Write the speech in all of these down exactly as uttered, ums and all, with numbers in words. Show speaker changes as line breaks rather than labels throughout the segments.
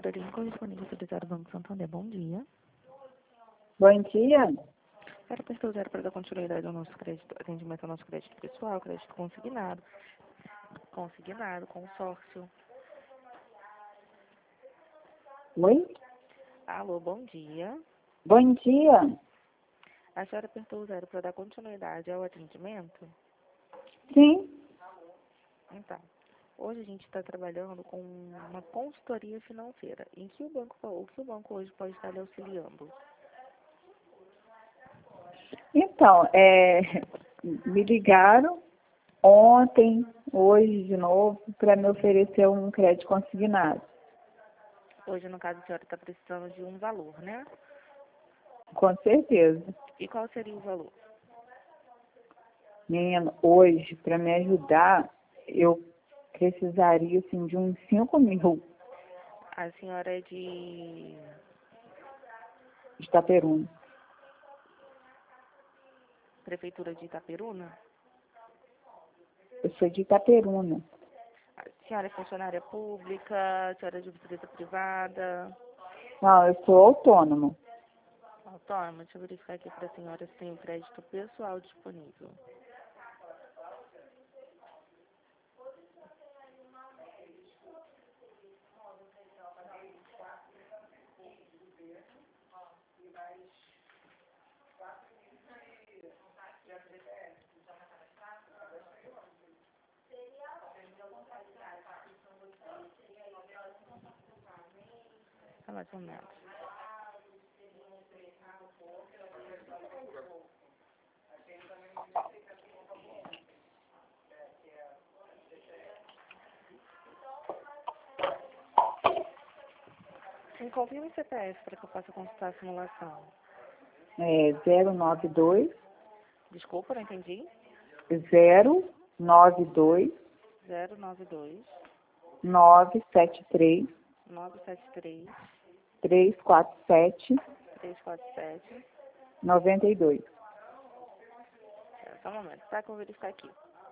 Catarina, correspondente autorizado do Banco Santander. Bom dia.
Bom dia.
Era para zero para dar continuidade ao nosso crédito, atendimento ao nosso crédito pessoal, crédito consignado, consignado, consórcio.
Oi?
Alô, bom dia.
Bom dia.
A senhora apertou o zero para dar continuidade ao atendimento?
Sim.
Então, hoje a gente está trabalhando com uma consultoria financeira. Em que o banco, o que o banco hoje pode estar lhe auxiliando?
Então, é, me ligaram ontem, hoje de novo, para me oferecer um crédito consignado.
Hoje, no caso, a senhora está precisando de um valor, né?
Com certeza.
E qual seria o valor?
Menino, hoje, para me ajudar, eu precisaria assim, de uns cinco mil
A senhora é de
de Itaperuna.
Prefeitura de Itaperuna?
Eu sou de Itaperuna.
A senhora é funcionária pública? A senhora é de empresa privada?
Não, eu sou autônoma.
Autônoma? Deixa eu verificar aqui para a senhora se tem o crédito pessoal disponível. É mais ou menos. Me confirma o C P F para que eu possa consultar a simulação.
É zero nove dois
Desculpa, não entendi.
zero nove dois
zero nove dois
nove sete três
nove sete três
três quatro sete
três quatro sete.
noventa e dois.
É, só um momento, tá? Que eu vou verificar aqui.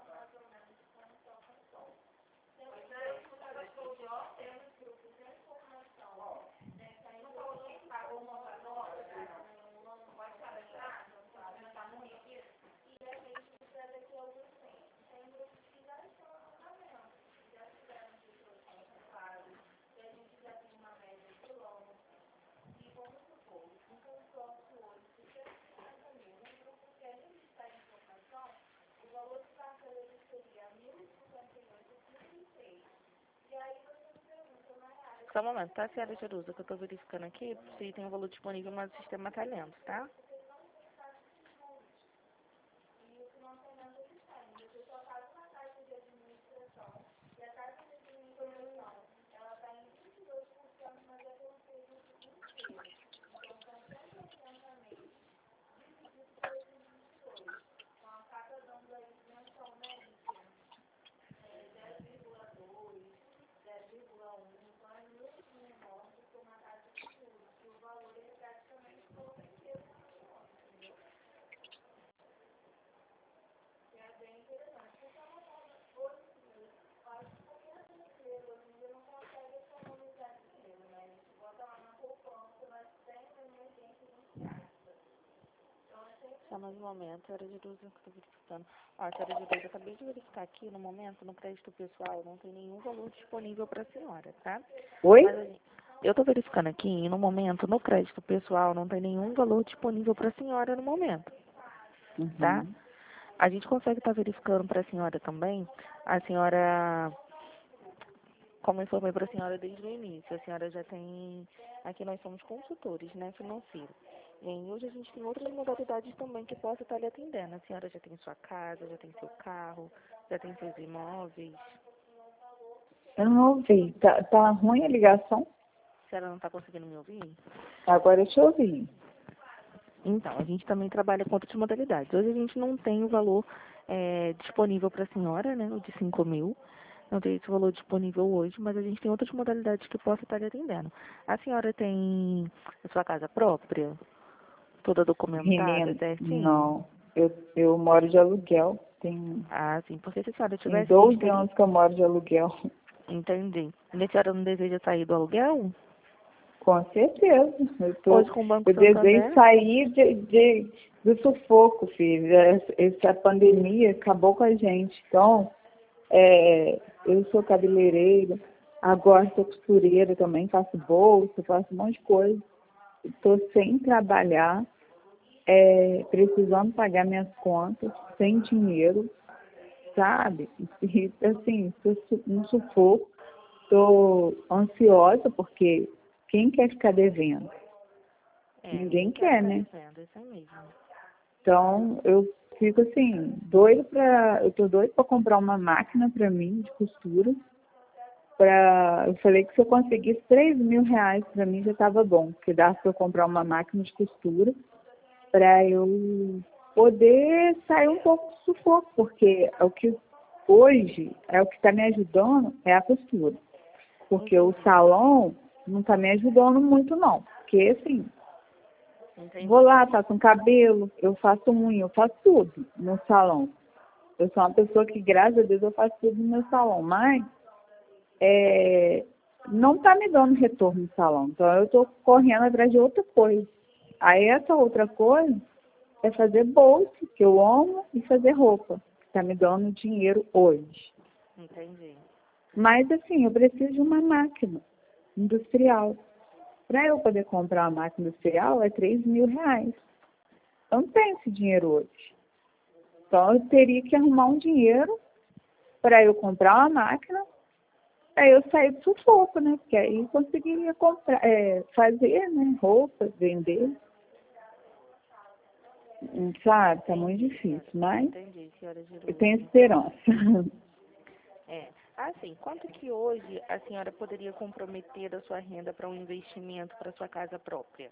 Só um momento, tá, senhora Jerusa, que eu tô verificando aqui se tem um valor disponível, mas o sistema tá lento, tá? Só mais um momento, senhora Jerusa, que eu tô verificando. Ó, senhora Jerusa, eu acabei de verificar aqui, no momento, no crédito pessoal, não tem nenhum valor disponível para a senhora, tá?
Oi?
Mas a gente, eu tô verificando aqui, e no momento, no crédito pessoal, não tem nenhum valor disponível para a senhora no momento, tá?
Uhum.
A gente consegue estar verificando para a senhora também, a senhora, como eu informei para a senhora desde o início, a senhora já tem, aqui nós somos consultores, né, financeiros. E aí, hoje a gente tem outras modalidades também que possa estar lhe atendendo. A senhora já tem sua casa, já tem seu carro, já tem seus imóveis.
Eu não ouvi. Tá, tá ruim a ligação?
A senhora não está conseguindo me ouvir?
Agora eu te ouvi.
Então, a gente também trabalha com outras modalidades. Hoje a gente não tem o valor é, disponível para a senhora, né, o de cinco mil. Não tem esse valor disponível hoje, mas a gente tem outras modalidades que possa estar lhe atendendo. A senhora tem a sua casa própria? Toda documentada,
Menino,
certinho?
não. Eu, eu moro de aluguel. Tem,
Ah, sim, porque se a senhora
tem
tivesse, a gente
doze
teria...
anos que eu moro de aluguel.
Entendi. E a senhora não deseja sair do aluguel?
Com certeza. Eu, tô,
Hoje com o Banco
eu desejo
Santander?
sair de, de, do sufoco, filho. Essa pandemia acabou com a gente. Então, é, eu sou cabeleireira, agora sou costureira também, faço bolsa, faço um monte de coisa. Estou sem trabalhar, é, precisando pagar minhas contas, sem dinheiro, sabe? E, assim, estou no sufoco, estou ansiosa porque quem quer ficar devendo?
É,
Ninguém
ninguém quer
quer,
ficar
né?
devendo, isso é mesmo.
Então, eu fico assim, doido para, eu tô doido para comprar uma máquina para mim de costura. Pra, eu falei que se eu conseguisse três mil reais para mim já estava bom, porque dá para eu comprar uma máquina de costura para eu poder sair um pouco do sufoco, porque é o que hoje é o que está me ajudando é a costura, porque o
Entendi,
salão não está me ajudando muito não, porque assim, vou
entendi.
lá, faço um cabelo, eu faço unha, eu faço tudo no salão. Eu sou uma pessoa que, graças a Deus, eu faço tudo no meu salão, mas é, não está me dando retorno no salão. Então, eu estou correndo atrás de outra coisa. Aí, essa outra coisa é fazer bolsa, que eu amo, e fazer roupa, que está me dando dinheiro hoje.
Entendi.
Mas, assim, eu preciso de uma máquina industrial. Para eu poder comprar uma máquina industrial, é três mil reais. Eu não tenho esse dinheiro hoje. Então, eu teria que arrumar um dinheiro para eu comprar uma máquina, aí eu sair do sufoco, né? Porque aí eu conseguiria comprar, é, fazer, né? Roupas, vender. Hum, Sabe? Tá muito
Entendi, senhora.
difícil, mas
Entendi, senhora
eu tenho
Jerusa.
esperança.
É. Assim, quanto que hoje a senhora poderia comprometer da sua renda para um investimento para sua casa própria?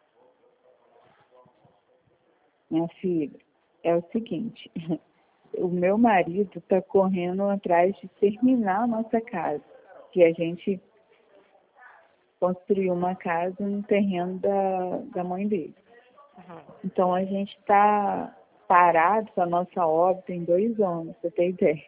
Minha filha, é o seguinte, o meu marido está correndo atrás de terminar a nossa casa, que a gente construiu uma casa no terreno da, da mãe dele.
Uhum.
Então a gente está parado com a nossa obra tem dois anos, pra você ter ideia.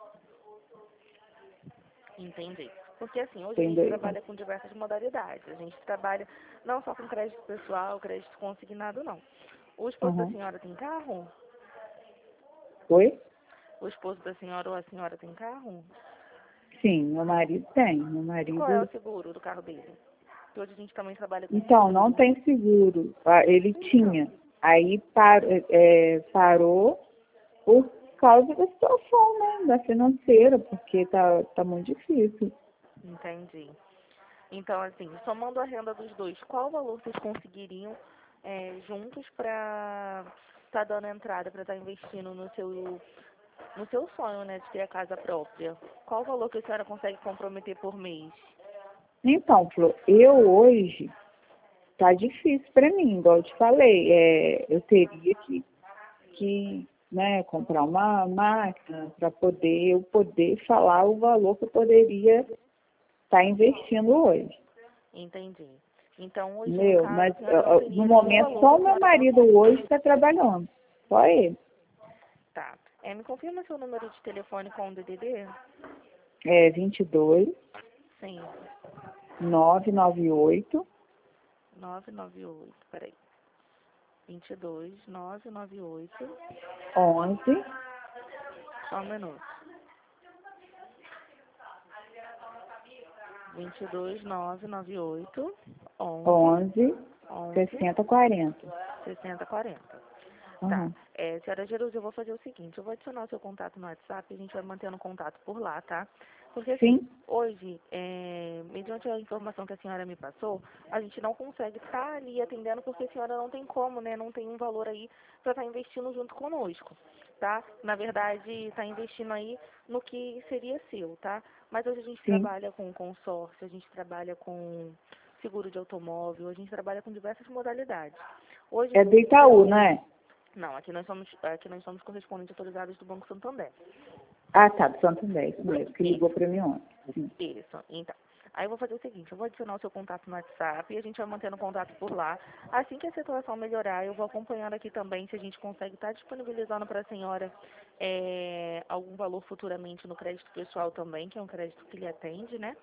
Entendi. Porque assim, hoje a
Tem
gente
dois anos.
trabalha com diversas modalidades. A gente trabalha não só com crédito pessoal, crédito consignado, não. O esposo da
Uhum.
senhora tem carro?
Oi?
O esposo da senhora ou a senhora tem carro?
Sim, meu marido tem. Meu
E qual é o
marido.
seguro do carro dele? Que hoje a gente também trabalha com
Então, não
seguro.
tem seguro. Ah, ele
Então,
tinha. Aí par... é, parou por causa da situação, né? Da financeira, porque tá, tá muito difícil.
entendi. Então, assim, somando a renda dos dois, qual valor vocês conseguiriam é, juntos para estar dando entrada, para estar investindo no seu, no seu sonho, né, de ter a casa própria? Qual o valor que a senhora consegue comprometer por mês?
Então, Flor, eu hoje tá difícil para mim, igual eu te falei. É, eu teria que, que né, comprar uma máquina para poder eu poder falar o valor que eu poderia estar investindo hoje.
Entendi. Então, hoje, no
Meu,
caso,
mas
a senhora não
ó, ó, no
teria nenhum
momento
valor que
só
a
o meu
senhora
marido
consegue.
hoje está trabalhando. Só ele.
Tá. É, me confirma seu número de telefone com o D D D?
É vinte e dois,
Sim.
novecentos e noventa e oito,
nove nove oito, peraí. vinte e dois, novecentos e noventa e oito.
onze,
Só um minuto. vinte e dois, novecentos e noventa e oito, onze,
onze,
onze,
sessenta, quarenta.
sessenta, quarenta. Tá.
Uhum.
É, senhora Jerusa, eu vou fazer o seguinte, eu vou adicionar o seu contato no WhatsApp e a gente vai mantendo contato por lá, tá? Porque assim,
Sim,
hoje, é, mediante a informação que a senhora me passou, a gente não consegue estar ali atendendo porque a senhora não tem como, né? Não tem um valor aí para estar investindo junto conosco, tá? Na verdade, está investindo aí no que seria seu, tá? Mas hoje a gente
sim.
trabalha com consórcio, a gente trabalha com seguro de automóvel, a gente trabalha com diversas modalidades. Hoje,
É do Itaú, não é?
não, aqui nós somos, aqui nós somos correspondentes autorizados do Banco Santander.
Ah, tá, do Santander, isso mesmo, que ligou
Isso,
para mim ontem. Sim.
isso. Então, aí eu vou fazer o seguinte, eu vou adicionar o seu contato no WhatsApp e a gente vai mantendo contato por lá. Assim que a situação melhorar, eu vou acompanhando aqui também se a gente consegue estar disponibilizando para a senhora é, algum valor futuramente no crédito pessoal também, que é um crédito que lhe atende, né?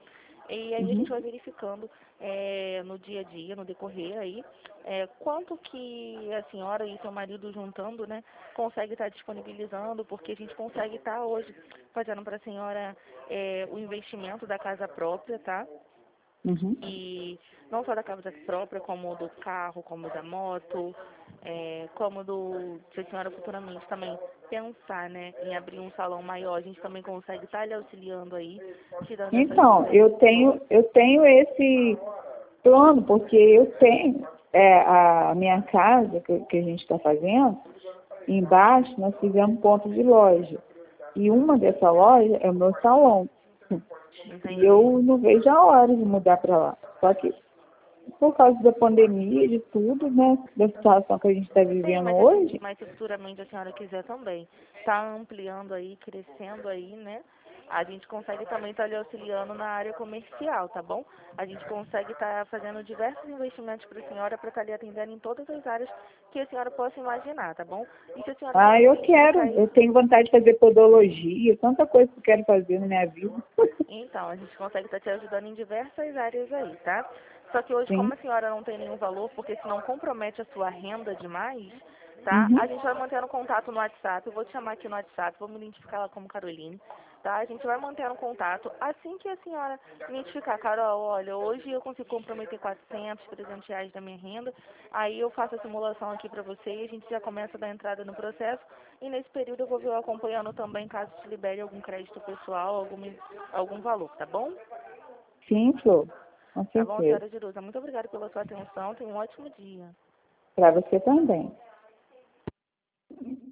E aí a
Uhum.
gente vai verificando é, no dia a dia, no decorrer aí, é, quanto que a senhora e seu marido juntando, né, consegue estar disponibilizando, porque a gente consegue estar hoje fazendo para a senhora é, o investimento da casa própria, tá?
Uhum.
E não só da casa própria, como do carro, como da moto, é, como do, se a senhora futuramente também pensar, né, em abrir um salão maior, a gente também consegue estar lhe auxiliando aí, tirando essas
Então,
dúvidas.
eu tenho, eu tenho esse plano, porque eu tenho é, a minha casa que, que a gente está fazendo, embaixo nós fizemos ponto de loja. E uma dessa loja é o meu salão. E
Entendi.
eu não vejo a hora de mudar para lá. Só que por causa da pandemia, de tudo, né? Da situação que a gente está
Sim,
vivendo
mas, assim,
hoje.
mas se futuramente a senhora quiser também tá ampliando aí, crescendo aí, né? A gente consegue também estar lhe auxiliando na área comercial, tá bom? A gente consegue estar fazendo diversos investimentos para a senhora para estar lhe atendendo em todas as áreas que a senhora possa imaginar, tá bom? E se a senhora
Ah,
também
eu
identificar
quero.
aí,
Eu tenho vontade de fazer podologia, tanta coisa que eu quero fazer na minha vida.
então, a gente consegue estar te ajudando em diversas áreas aí, tá? Só que hoje,
Sim.
como a senhora não tem nenhum valor, porque senão compromete a sua renda demais, tá?
Uhum.
A gente vai mantendo contato no WhatsApp. Eu vou te chamar aqui no WhatsApp, vou me identificar lá como Caroline, tá? A gente vai mantendo contato. Assim que a senhora identificar, Carol, olha, hoje eu consigo comprometer quatrocentos, trezentos reais da minha renda, aí eu faço a simulação aqui pra você e a gente já começa a dar entrada no processo. E nesse período eu vou ver acompanhando também, caso te libere algum crédito pessoal, algum, algum valor, tá bom?
Sim, Flor. Com
Tá bom,
certeza.
senhora Jerusa? Muito obrigada pela sua atenção. Tenha um ótimo dia.
Para você também.